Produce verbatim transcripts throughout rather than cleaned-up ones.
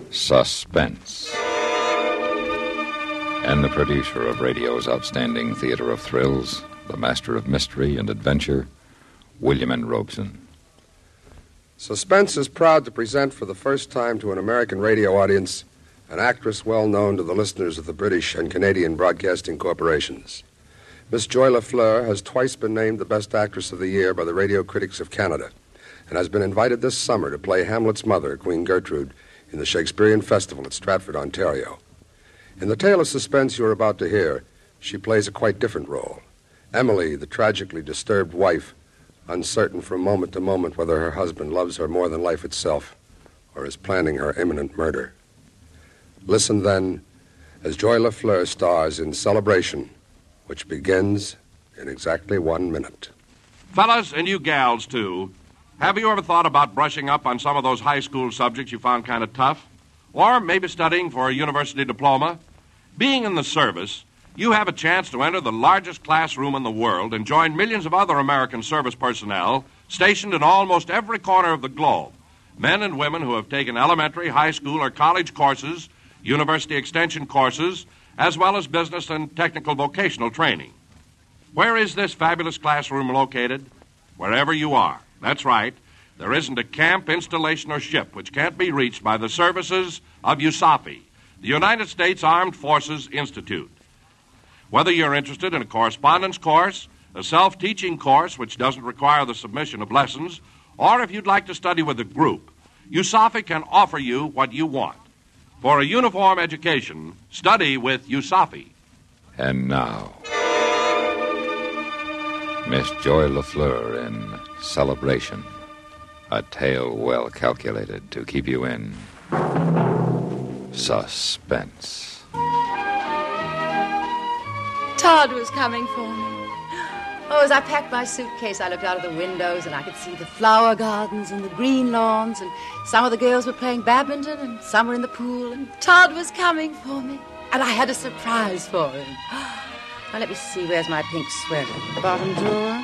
Suspense. And the producer of radio's outstanding theater of thrills, the master of mystery and adventure, William N. Robson. Suspense is proud to present for the first time to an American radio audience an actress well known to the listeners of the British and Canadian broadcasting corporations. Miss Joy LaFleur has twice been named the Best Actress of the Year by the Radio Critics of Canada and has been invited this summer to play Hamlet's mother, Queen Gertrude, in the Shakespearean Festival at Stratford, Ontario. In the tale of suspense you're about to hear, she plays a quite different role. Emily, the tragically disturbed wife, uncertain from moment to moment whether her husband loves her more than life itself or is planning her imminent murder. Listen, then, as Joy LaFleur stars in Celebration, which begins in exactly one minute. Fellas, and you gals, too, have you ever thought about brushing up on some of those high school subjects you found kind of tough? Or maybe studying for a university diploma? Being in the service, you have a chance to enter the largest classroom in the world and join millions of other American service personnel stationed in almost every corner of the globe. Men and women who have taken elementary, high school, or college courses, university extension courses, as well as business and technical vocational training. Where is this fabulous classroom located? Wherever you are. That's right. There isn't a camp, installation, or ship which can't be reached by the services of U S A F I, the United States Armed Forces Institute. Whether you're interested in a correspondence course, a self-teaching course which doesn't require the submission of lessons, or if you'd like to study with a group, U S A F I can offer you what you want. For a uniform education, study with U S A F I. And now, Miss Joy LaFleur in Celebration, a tale well calculated to keep you in suspense. Todd was coming for me. Oh, as I packed my suitcase, I looked out of the windows and I could see the flower gardens and the green lawns, and some of the girls were playing badminton and some were in the pool, and Todd was coming for me. And I had a surprise for him. Now, let me see, where's my pink sweater? Bottom drawer?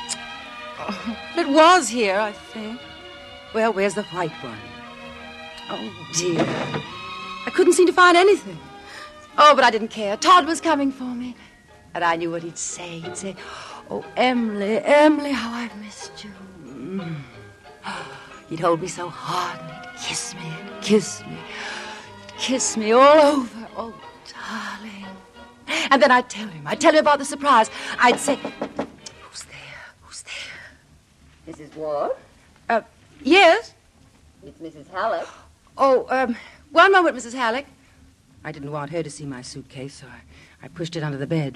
Oh, it was here, I think. Well, where's the white one? Oh, dear. I couldn't seem to find anything. Oh, but I didn't care. Todd was coming for me. And I knew what he'd say. He'd say, "Oh, Emily, Emily, how I've missed you." Mm. He'd hold me so hard and he'd kiss me and kiss me. He'd kiss me all over. Oh, darling. And then I'd tell him. I'd tell him about the surprise. I'd say, "Who's there? Who's there?" Missus Ward? Uh, yes? It's Missus Halleck. Oh, um, one moment, Missus Halleck. I didn't want her to see my suitcase, so I, I pushed it under the bed.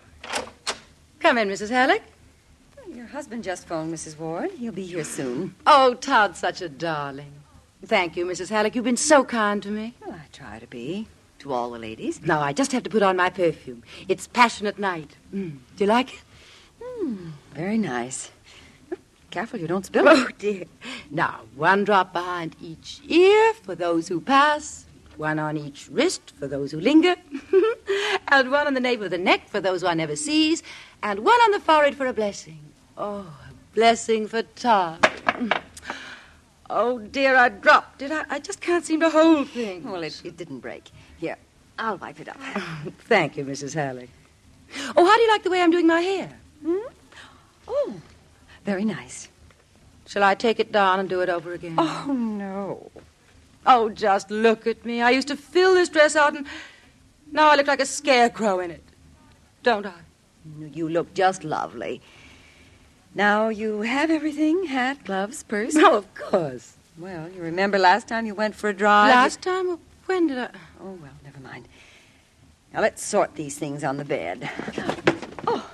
Come in, Missus Halleck. Your husband just phoned, Missus Ward. He'll be here soon. Oh, Todd's such a darling. Thank you, Missus Halleck. You've been so kind to me. Well, I try to be. To all the ladies. Now, I just have to put on my perfume. It's Passionate Night. Mm. Do you like it? Mm, very nice. Careful you don't spill it. Oh, dear. Now, one drop behind each ear for those who pass, one on each wrist for those who linger, and one on the nape of the neck for those one never sees, and one on the forehead for a blessing. Oh, a blessing for Todd. Mm. Oh, dear, I dropped it. I, I just can't seem to hold things. Well, it, it didn't break. Here, I'll wipe it up. Thank you, Missus Halleck. Oh, how do you like the way I'm doing my hair? Hmm? Oh, very nice. Shall I take it down and do it over again? Oh, no. Oh, just look at me. I used to fill this dress out, and now I look like a scarecrow in it. Don't I? You look just lovely. Now, you have everything? Hat, gloves, purse? No, of course. Well, you remember last time you went for a drive? Last time? When did I... Oh, well, never mind. Now, let's sort these things on the bed. Oh.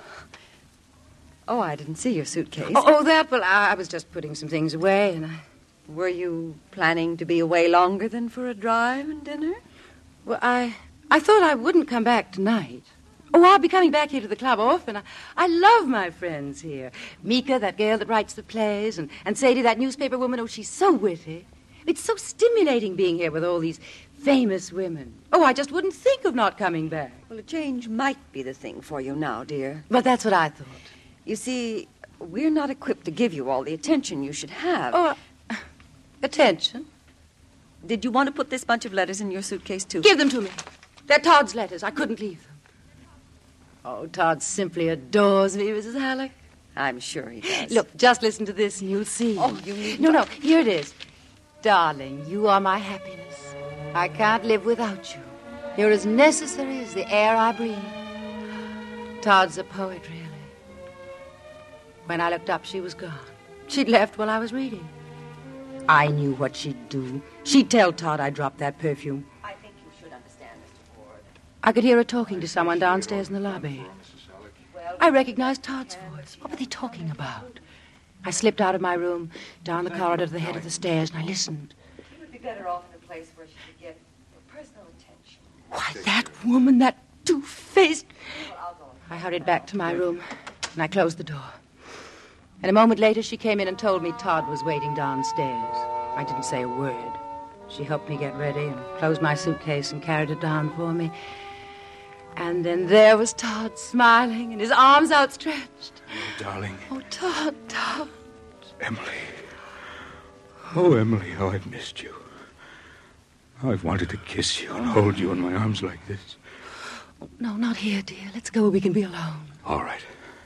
Oh, I didn't see your suitcase. Oh, oh that? Well, I, I was just putting some things away, and I... Were you planning to be away longer than for a drive and dinner? Well, I... I thought I wouldn't come back tonight. Oh, I'll be coming back here to the club often. I, I love my friends here. Mika, that girl that writes the plays, and, and Sadie, that newspaper woman. Oh, she's so witty. It's so stimulating being here with all these famous women. Oh, I just wouldn't think of not coming back. Well, a change might be the thing for you now, dear. But that's what I thought. You see, we're not equipped to give you all the attention you should have. Oh, uh, attention? Did you want to put this bunch of letters in your suitcase, too? Give them to me. They're Todd's letters. I couldn't leave them. Oh, Todd simply adores me, Missus Halleck. I'm sure he does. Look, just listen to this and you'll see. Oh, you need... No, no, here it is. Darling, you are my happiness. I can't live without you. You're as necessary as the air I breathe. Todd's a poet, really. When I looked up, she was gone. She'd left while I was reading. I knew what she'd do. She'd tell Todd I dropped that perfume. I think you should understand, Mister Ford. I could hear her talking to someone downstairs in the lobby. I recognized Todd's voice. What were they talking about? I slipped out of my room, down the corridor to the head of the stairs, and I listened. She would be better off in a place where she could get personal attention. Why, that woman, that two-faced... I hurried back to my room, and I closed the door. And a moment later, she came in and told me Todd was waiting downstairs. I didn't say a word. She helped me get ready and closed my suitcase and carried it down for me. And then there was Todd, smiling and his arms outstretched. Oh, darling. Oh, Todd, Todd. Emily. Oh, Emily, how I've missed you. How I've wanted to kiss you and hold you in my arms like this. Oh, no, not here, dear. Let's go where we can be alone. All right.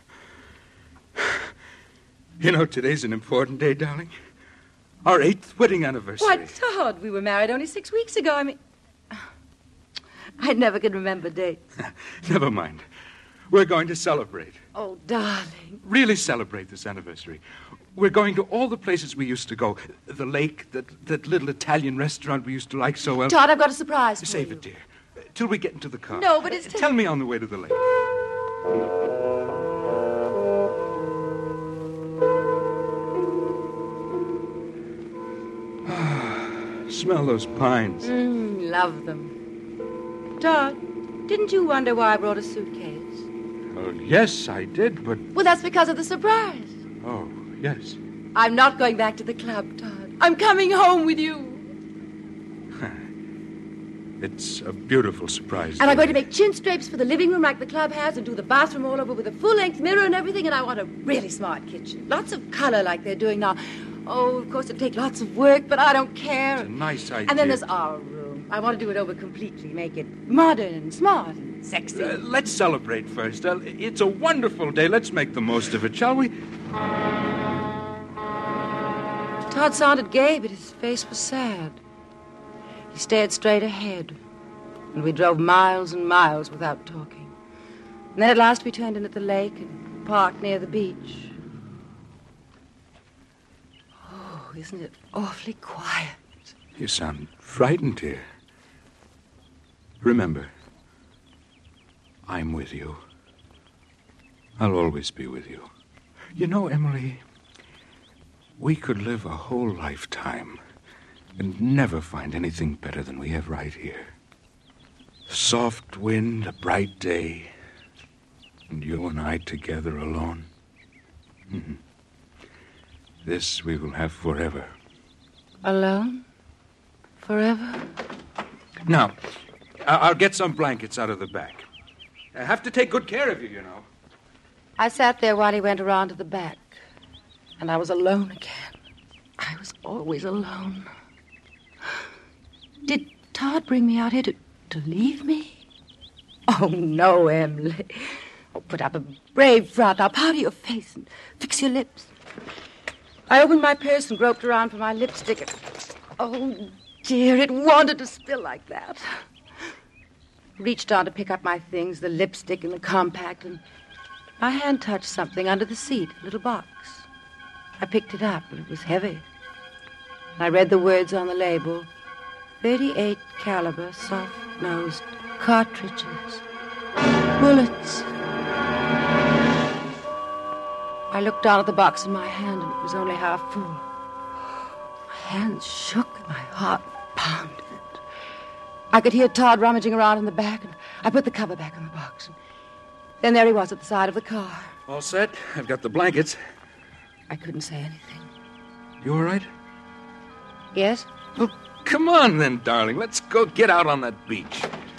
You know, today's an important day, darling. Our eighth wedding anniversary. Why, Todd, we were married only six weeks ago. I mean... I never can remember dates. Never mind. We're going to celebrate. Oh, darling. Really celebrate this anniversary. We're going to all the places we used to go. The lake, that, that little Italian restaurant we used to like so well. Todd, I've got a surprise for Save you. it, dear. Till we get into the car. No, but it's... Tell me on the way to the lake. Smell those pines. Mm, love them. Todd, didn't you wonder why I brought a suitcase? Oh, yes, I did, but... Well, that's because of the surprise. Oh, yes. I'm not going back to the club, Todd. I'm coming home with you. It's a beautiful surprise. And I'm going to make chin drapes for the living room like the club has and do the bathroom all over with a full-length mirror and everything, and I want a really smart kitchen. Lots of color like they're doing now. Oh, of course, it'll take lots of work, but I don't care. It's a nice idea. And then there's our room. I want to do it over completely, make it modern and smart and sexy. Uh, let's celebrate first. Uh, it's a wonderful day. Let's make the most of it, shall we? Todd sounded gay, but his face was sad. He stared straight ahead, and we drove miles and miles without talking. And then at last we turned in at the lake and parked near the beach. Oh, isn't it awfully quiet? You sound frightened, dear. Remember, I'm with you. I'll always be with you. You know, Emily, we could live a whole lifetime and never find anything better than we have right here. Soft wind, a bright day, and you and I together alone. Mm-hmm. This we will have forever. Alone? Forever? Now, I'll get some blankets out of the back. I have to take good care of you, you know. I sat there while he went around to the back, and I was alone again. I was always alone. Did Todd bring me out here to, to leave me? Oh, no, Emily. Oh, put up a brave front. Now powder your face and fix your lips. I opened my purse and groped around for my lipstick. And, oh, dear, it wanted to spill like that. Reached on to pick up my things, the lipstick and the compact, and my hand touched something under the seat, a little box. I picked it up, but it was heavy. I read the words on the label. thirty-eight caliber, soft-nosed cartridges. Bullets. I looked down at the box in my hand, and it was only half full. My hands shook, and my heart pounded. I could hear Todd rummaging around in the back, and I put the cover back on the box. And then there he was at the side of the car. All set. I've got the blankets. I couldn't say anything. You all right? Yes? Well, come on then, darling. Let's go get out on that beach.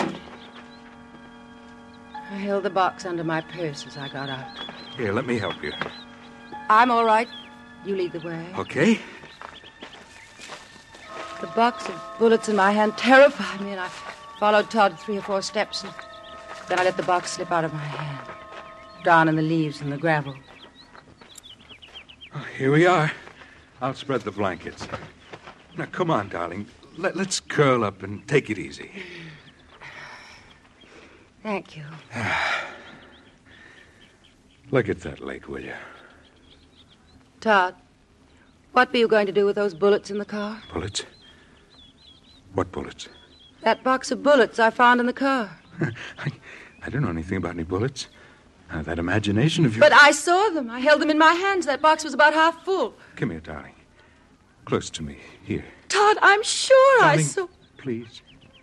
I held the box under my purse as I got out. Here, let me help you. I'm all right. You lead the way. Okay. The box of bullets in my hand terrified me, and I followed Todd three or four steps, and then I let the box slip out of my hand, down in the leaves and the gravel. Oh, here we are. I'll spread the blankets. Now, come on, darling. Let, let's curl up and take it easy. Thank you. Look at that lake, will you? Todd, what were you going to do with those bullets in the car? Bullets? What bullets? That box of bullets I found in the car. I, I don't know anything about any bullets. Uh, that imagination of yours. But I saw them. I held them in my hands. That box was about half full. Come here, darling. Close to me. Here. Todd, I'm sure Darling, I saw... Please.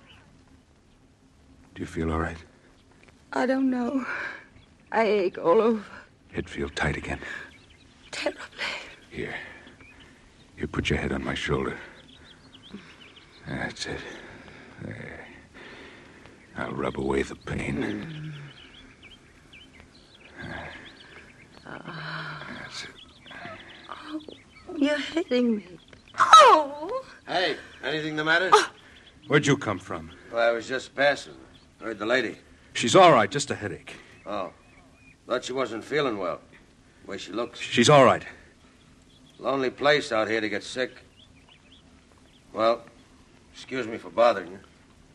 Do you feel all right? I don't know. I ache all over. Head feel tight again. Terribly. Here. You put your head on my shoulder. That's it. There. I'll rub away the pain. That's it. Oh, you're hitting me. Oh! Hey, anything the matter? Where'd you come from? Well, I was just passing. Heard the lady. She's all right, just a headache. Oh. Thought she wasn't feeling well. The way she looks. She's all right. Lonely place out here to get sick. Well, excuse me for bothering you.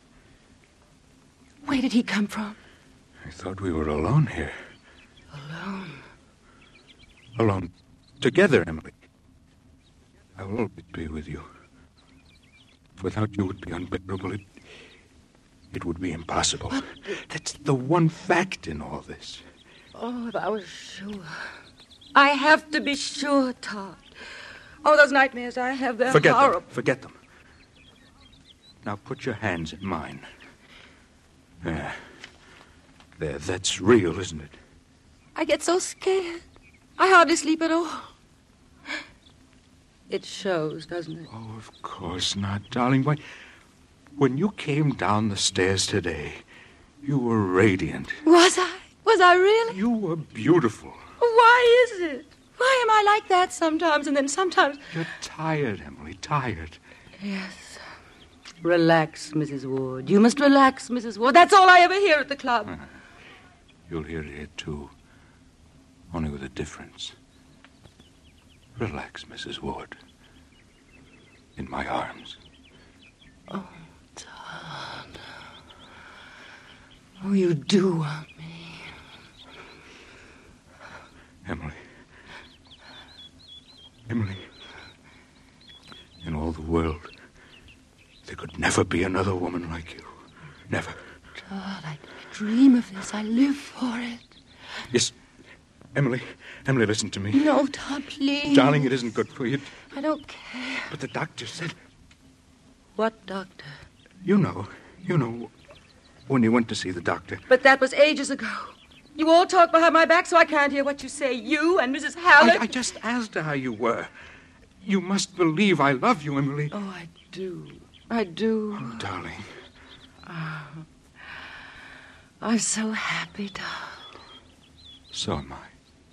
Where did he come from? I thought we were alone here. Alone? Alone. Together, Emily. I will always be with you. Without you, it would be unbearable. It, it would be impossible. What? That's the one fact in all this. Oh, if I was sure. I have to be sure, Todd. Oh, those nightmares I have, they're Forget horrible. them. Forget them. Now put your hands in mine. There. There, that's real, isn't it? I get so scared. I hardly sleep at all. It shows, doesn't it? Oh, of course not, darling. Why, when you came down the stairs today, you were radiant. Was I? Was I really? You were beautiful. Why is it? Why am I like that sometimes and then sometimes... You're tired, Emily, tired. Yes. Relax, Missus Ward. You must relax, Missus Ward. That's all I ever hear at the club. Uh, you'll hear it here, too. Only with a difference. Relax, Missus Ward. In my arms. Oh, Todd. Oh, you do want me. Emily. Emily. In all the world, there could never be another woman like you. Never. Todd, I dream of this. I live for it. Yes. Emily, Emily, listen to me. No, Todd, please. Darling, it isn't good for you. I don't care. But the doctor said... What doctor? You know, you know, when you went to see the doctor. But that was ages ago. You all talk behind my back, so I can't hear what you say. You and Missus Hallett. I, I just asked her how you were. You must believe I love you, Emily. Oh, I do. I do. Oh, darling. Oh, I'm so happy, Todd. So am I.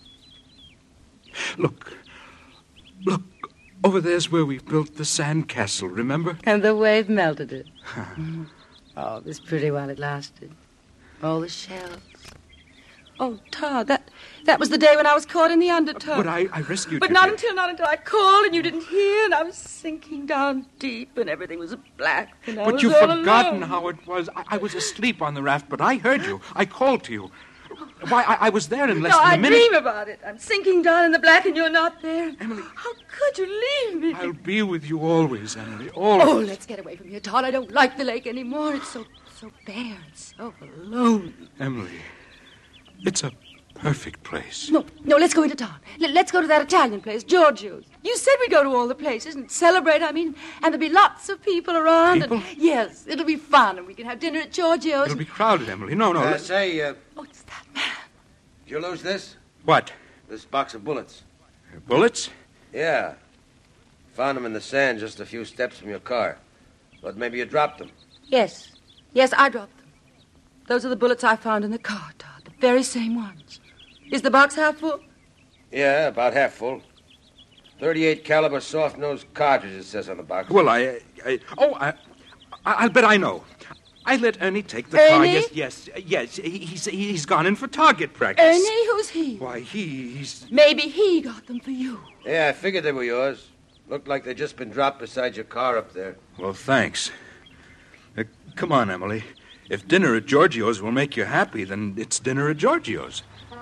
Look. Look. Over there's where we built the sand castle, remember? And the wave melted it. mm. Oh, it was pretty while it lasted. All the shells. Oh, Todd, that that was the day when I was caught in the undertow. But I, I rescued but you. But not dear. until not until I called and you didn't hear, and I was sinking down deep, and everything was black, and I But was you've all forgotten alone. how it was. I, I was asleep on the raft, but I heard you. I called to you. Why, I, I was there in less no, than a I minute. dream about it. I'm sinking down in the black, and you're not there. Emily. How could you leave me? I'll be with you always, Emily, always. Oh, let's get away from here, Todd. I don't like the lake anymore. It's so, so bare and so alone. Emily, it's a perfect place. No, no, let's go into town. Let, let's go to that Italian place, Giorgio's. You said we'd go to all the places and celebrate, I mean, and there'll be lots of people around. People? And, yes, it'll be fun, and we can have dinner at Giorgio's. It'll be crowded, Emily. No, no. Uh, let- say, uh, Oh, it's that man. did you lose this? What? This box of bullets. Bullets? Yeah. Found them in the sand just a few steps from your car. Thought maybe you dropped them. Yes, yes, I dropped them. Those are the bullets I found in the car, Todd, the very same ones. Is the box half full? Yeah, about half full. thirty-eight caliber soft-nosed cartridge, it says on the box. Well, I... I oh, I, I, I'll bet I know. I let Ernie take the Ernie? car. Yes, yes, yes. He, he's, he's gone in for target practice. Ernie? Who's he? Why, he, he's... Maybe he got them for you. Yeah, I figured they were yours. Looked like they'd just been dropped beside your car up there. Well, thanks. Uh, come on, Emily. If dinner at Giorgio's will make you happy, then it's dinner at Giorgio's.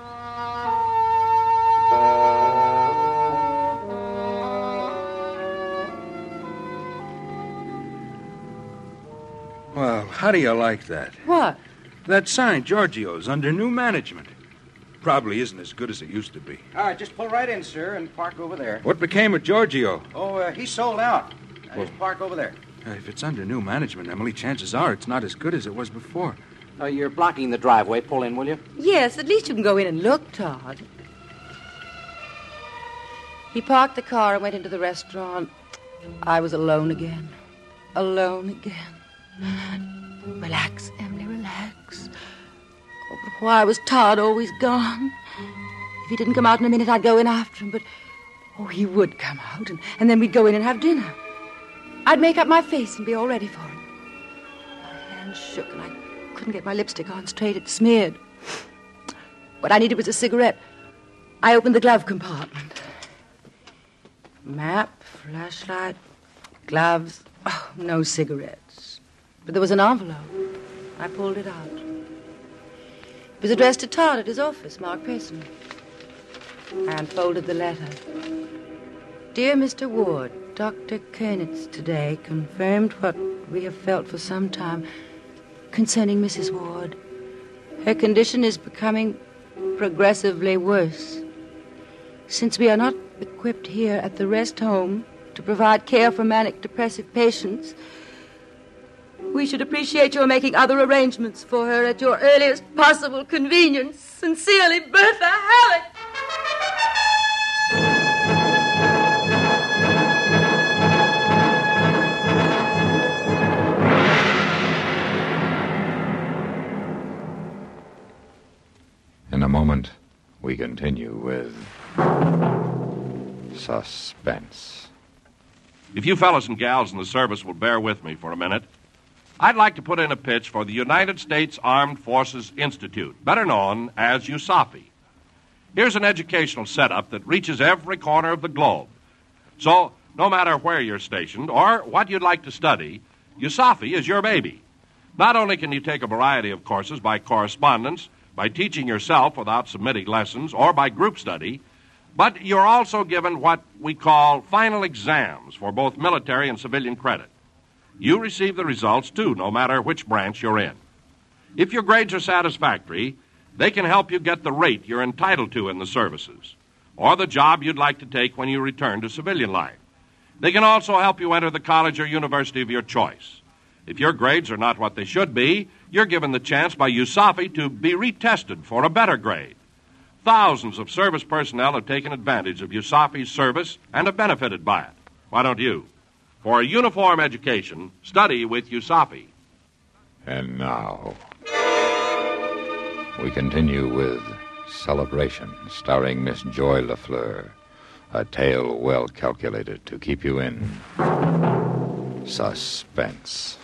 Well, how do you like that? What? That sign, Giorgio's, under new management. Probably isn't as good as it used to be. All right, just pull right in, sir, and park over there. What became of Giorgio? Oh, uh, he sold out. Now, Well- just park over there. Uh, if it's under new management, Emily, chances are it's not as good as it was before. Uh, you're blocking the driveway. Pull in, will you? Yes, at least you can go in and look, Todd. He parked the car and went into the restaurant. I was alone again. Alone again. Relax, Emily, relax. Oh, but why was Todd always gone? If he didn't come out in a minute, I'd go in after him, but... Oh, he would come out, and, and then we'd go in and have dinner. I'd make up my face and be all ready for him. My hands shook, and I couldn't get my lipstick on straight. It smeared. What I needed was a cigarette. I opened the glove compartment. Map, flashlight, gloves. Oh, no cigarettes. But there was an envelope. I pulled it out. It was addressed to Todd at his office, marked personal. I unfolded the letter. Dear Mister Ward, Doctor Kernitz today confirmed what we have felt for some time concerning Missus Ward. Her condition is becoming progressively worse. Since we are not equipped here at the rest home to provide care for manic depressive patients, we should appreciate your making other arrangements for her at your earliest possible convenience. Sincerely, Bertha Halleck. In a moment, we continue with suspense. If you fellas and gals in the service will bear with me for a minute, I'd like to put in a pitch for the United States Armed Forces Institute, better known as U S A F I. Here's an educational setup that reaches every corner of the globe. So, no matter where you're stationed or what you'd like to study, U S A F I is your baby. Not only can you take a variety of courses by correspondence, by teaching yourself without submitting lessons, or by group study, but you're also given what we call final exams for both military and civilian credit. You receive the results, too, no matter which branch you're in. If your grades are satisfactory, they can help you get the rate you're entitled to in the services, or the job you'd like to take when you return to civilian life. They can also help you enter the college or university of your choice. If your grades are not what they should be, you're given the chance by U S A F I to be retested for a better grade. Thousands of service personnel have taken advantage of U S A F I's service and have benefited by it. Why don't you? For a uniform education, study with U S A F I. And now, we continue with Celebration, starring Miss Joy LaFleur, a tale well calculated to keep you in suspense.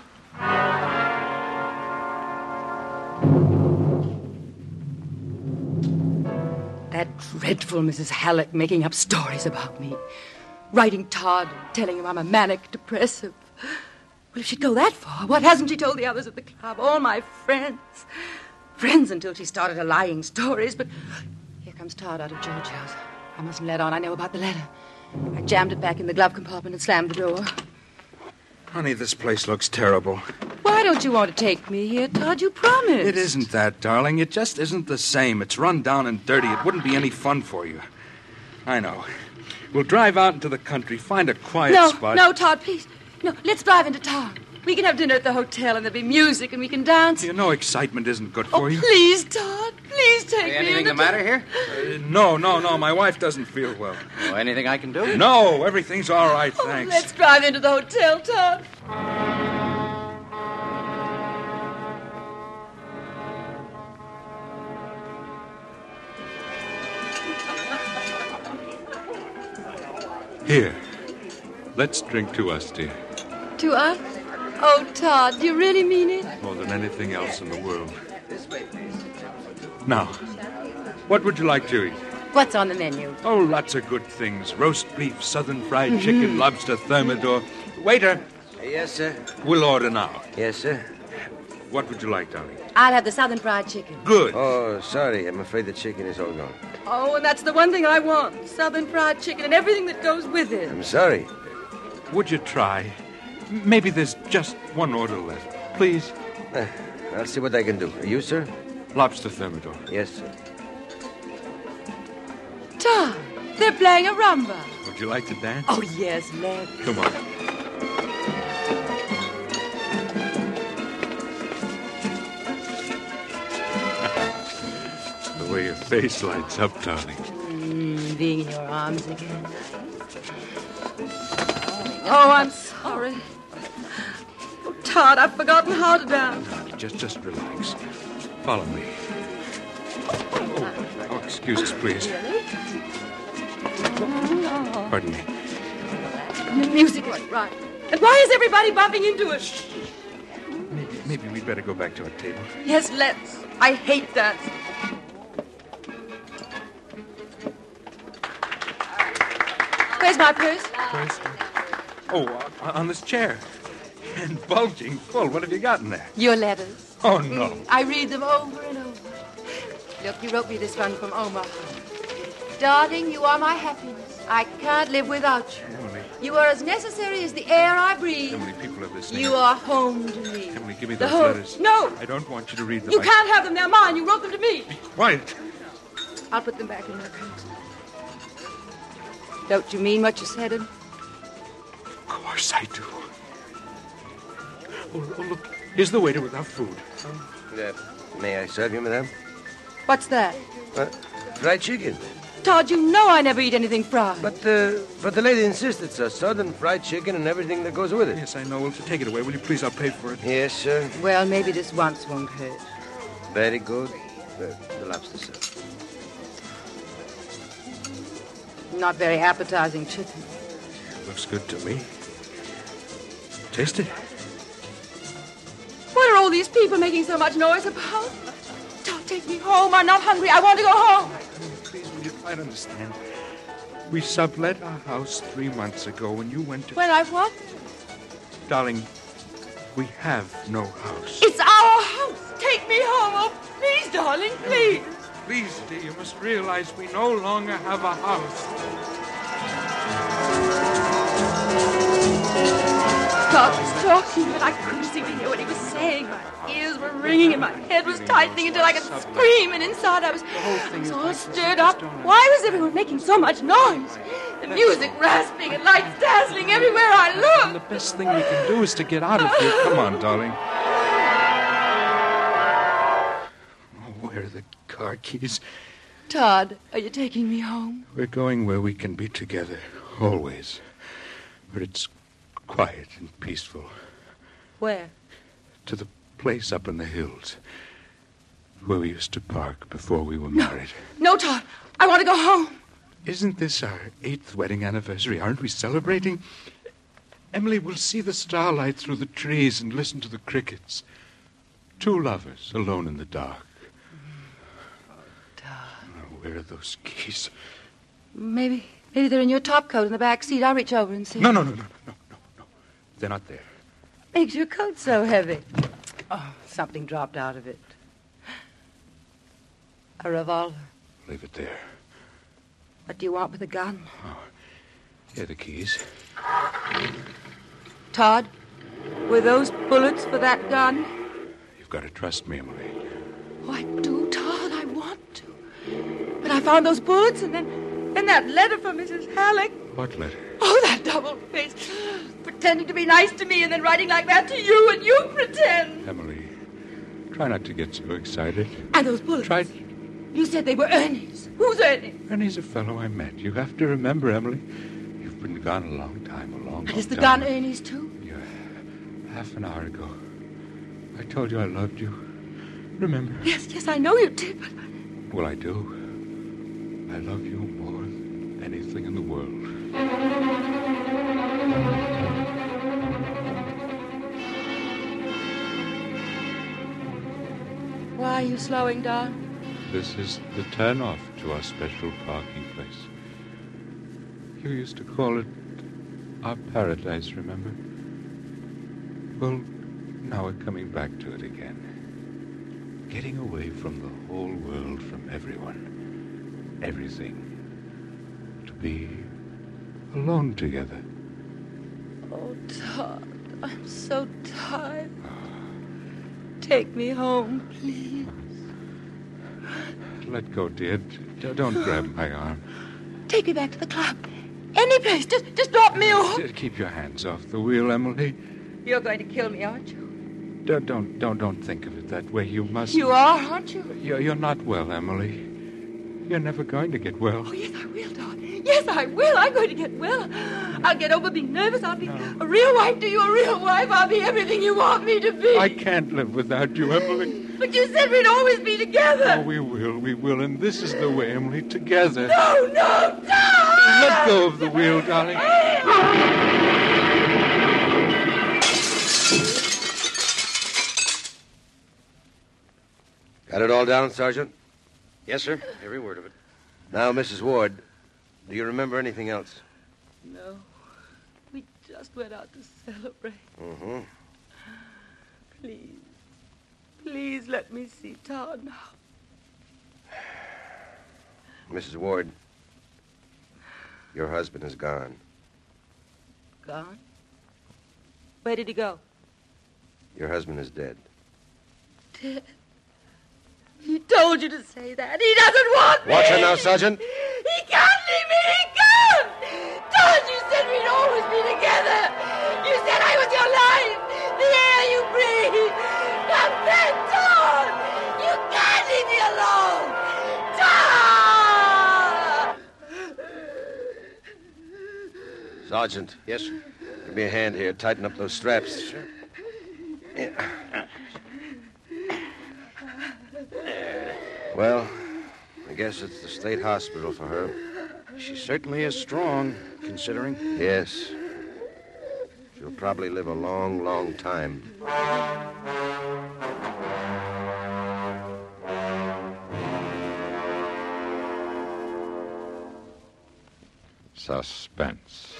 That dreadful Missus Halleck making up stories about me. Writing Todd and telling him I'm a manic depressive. Well, if she'd go that far, what hasn't she told the others at the club? All my friends. Friends until she started her lying stories, but here comes Todd out of Giorgio's. I mustn't let on I know about the letter. I jammed it back in the glove compartment and slammed the door. Honey, this place looks terrible. Why don't you want to take me here, Todd? You promised. It isn't that, darling. It just isn't the same. It's run down and dirty. It wouldn't be any fun for you. I know. We'll drive out into the country, find a quiet no, spot. No, Todd, please. No, let's drive into town. We can have dinner at the hotel, and there'll be music, and we can dance. You know excitement isn't good Oh, for you. please, Todd. Please take Hey, me. anything into the matter here? Uh, no, no, no. My wife doesn't feel well. Oh, anything I can do? No, everything's all right, Oh, thanks. let's drive into the hotel, Todd. Here. Let's drink to us, dear. To us? Oh, Todd, do you really mean it? More than anything else in the world. Now, what would you like to eat? What's on the menu? Oh, lots of good things. Roast beef, southern fried chicken, lobster thermidor. Waiter. Yes, sir. We'll order now. Yes, sir. What would you like, darling? I'll have the southern fried chicken. Good. Oh, sorry. I'm afraid the chicken is all gone. Oh, and that's the one thing I want. Southern fried chicken and everything that goes with it. I'm sorry. Would you try? Maybe there's just one order left. Please. Uh, I'll see what I can do. You, sir? Lobster thermidor. Yes, sir. Todd, they're playing a rumba. Would you like to dance? Oh, yes, let's. Come on. The way your face lights up, darling. Mm, being in your arms again. Oh, I'm sorry. Oh, Todd, I've forgotten how to dance. Just, just relax. Follow me. Oh, oh excuse us, please. Pardon me. The music isn't right. And why is everybody bumping into us? Maybe, maybe we'd better go back to our table. Yes, let's. I hate dancing. Where's my purse? First, oh, uh, on this chair. And bulging full. What have you got in there? Your letters. Oh, no. Mm, I read them over and over. Look, you wrote me this one from Omaha. Darling, you are my happiness. I can't live without you. Emily. You are as necessary as the air I breathe. Emily, people are listening. You are home to me. Emily, give me The those whole- letters. No. I don't want you to read them. You I- can't have them. They're mine. You wrote them to me. Quiet. I'll put them back in your coat. Don't you mean what you said? Of course I do. Oh, oh, look. Here's the waiter with our food. Uh, may I serve you, madame? What's that? Uh, fried chicken. Todd, you know I never eat anything fried. But, uh, but the lady insists, sir. Southern fried chicken and everything that goes with it. Yes, I know. Well, take it away, will you please? I'll pay for it. Yes, sir. Well, maybe this once won't hurt. Very good. Uh, the lobster, sir. Not very appetizing chicken. Looks good to me. Taste it. What are all these people making so much noise about? Todd, take me home. I'm not hungry. I want to go home. Please, will you try to understand? We sublet our house three months ago when you went to... When I what? Darling, we have no house. It's our house. Take me home. Oh, please, darling, please. Please, dear, you must realize we no longer have a house. Todd was talking, but I couldn't seem to hear what he was saying. My ears were ringing and my head was tightening until I could scream, and inside I was, I was all stirred up. Why was everyone making so much noise? The music rasping and lights dazzling everywhere I And the looked. best thing we can do is to get out of here. Come on, darling. Oh, where are the car keys? Todd, are you taking me home? We're going where we can be together, always. Where it's quiet and peaceful. Where? To the place up in the hills where we used to park before we were married. No, Todd. I want to go home. Isn't this our eighth wedding anniversary? Aren't we celebrating? Emily, we'll see the starlight through the trees and listen to the crickets. Two lovers alone in the dark. Oh, where are those keys? Maybe, maybe they're in your top coat in the back seat. I'll reach over and see. No, no, no, no, no, no, no. They're not there. Makes your coat so heavy. Oh, something dropped out of it. A revolver. Leave it there. What do you want with a gun? Here are the keys. Todd, were those bullets for that gun? You've got to trust me, Emily. Oh, I do, Todd. I want to. But I found those bullets and then, then that letter from Missus Halleck. What letter? Oh, that double face. Pretending to be nice to me and then writing like that to you, and you pretend. Emily, try not to get so excited. And those bullets. Try... You said they were Ernie's. Who's Ernie? And he's a fellow I met. You have to remember, Emily. You've been gone a long time, a long, long And is the time. gun Ernie's, too? Yeah, half an hour ago. I told you I loved you. Remember? Yes, yes, I know you did, but... Well, I do. I love you more than anything in the world. Why are you slowing down? This is the turn-off to our special parking place. You used to call it our paradise, remember? Well, now we're coming back to it again. Getting away from the whole world, from everyone, everything. To be alone together. Oh, Todd, I'm so tired. Take me home, please. Let go, dear. D- don't grab my arm. Take me back to the club. Any place. Just, just drop me off. D- keep your hands off the wheel, Emily. You're going to kill me, aren't you? D- don't, don't, don't think of it that way. You must. You are, aren't you? You're, you're not well, Emily. You're never going to get well. Oh, yes, I will, Todd. Yes, I will. I'm going to get well. I'll get over being nervous. I'll be No. a real wife to you, a real wife. I'll be everything you want me to be. I can't live without you, Emily. But you said we'd always be together. Oh, we will, we will, and this is the way, Emily, together. No, no, Todd! Let go of the wheel, darling. Got it all down, Sergeant? Yes, sir. Every word of it. Now, Missus Ward, do you remember anything else? No. We just went out to celebrate. Mm-hmm. Please. Please let me see Todd now. Missus Ward, your husband is gone. Gone? Where did he go? Your husband is dead. Dead. He told you to say that. He doesn't want me. Watch her now, Sergeant. He can't leave me. He can't. Todd, you said we'd always be together. You said I was your life, the air you breathe. Come back, Todd. You can't leave me alone. Todd! Sergeant. Yes, sir. Give me a hand here. Tighten up those straps. Sure. Yeah. Well, I guess it's the state hospital for her. She certainly is strong, considering. Yes. She'll probably live a long, long time. Suspense,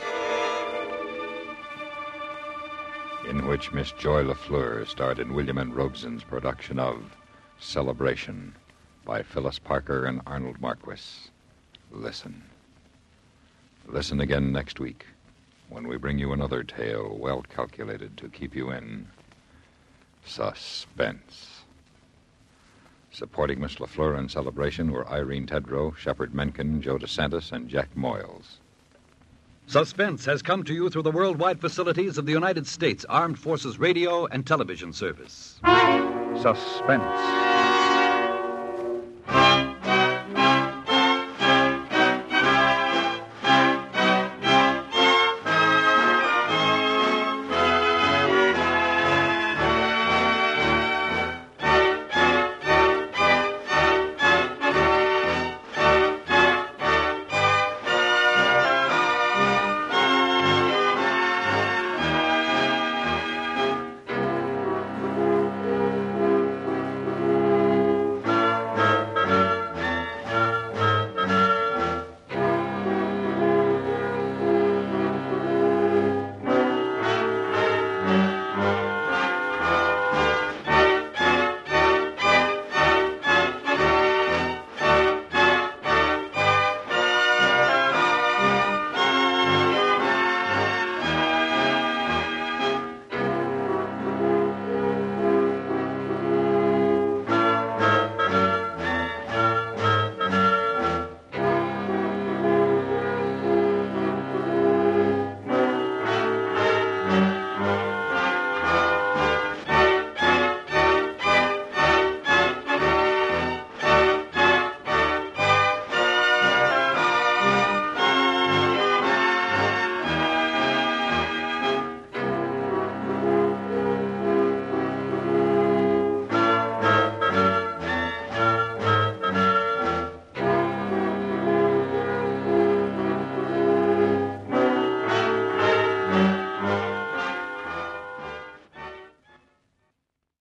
in which Miss Joy LaFleur starred in William N. Robeson's production of Celebration by Phyllis Parker and Arnold Marquis. Listen. Listen again next week when we bring you another tale well calculated to keep you in suspense. Supporting Miss LaFleur in Celebration were Irene Tedrow, Shepard Menken, Joe DeSantis, and Jack Moyles. Suspense has come to you through the worldwide facilities of the United States Armed Forces Radio and Television Service. Suspense.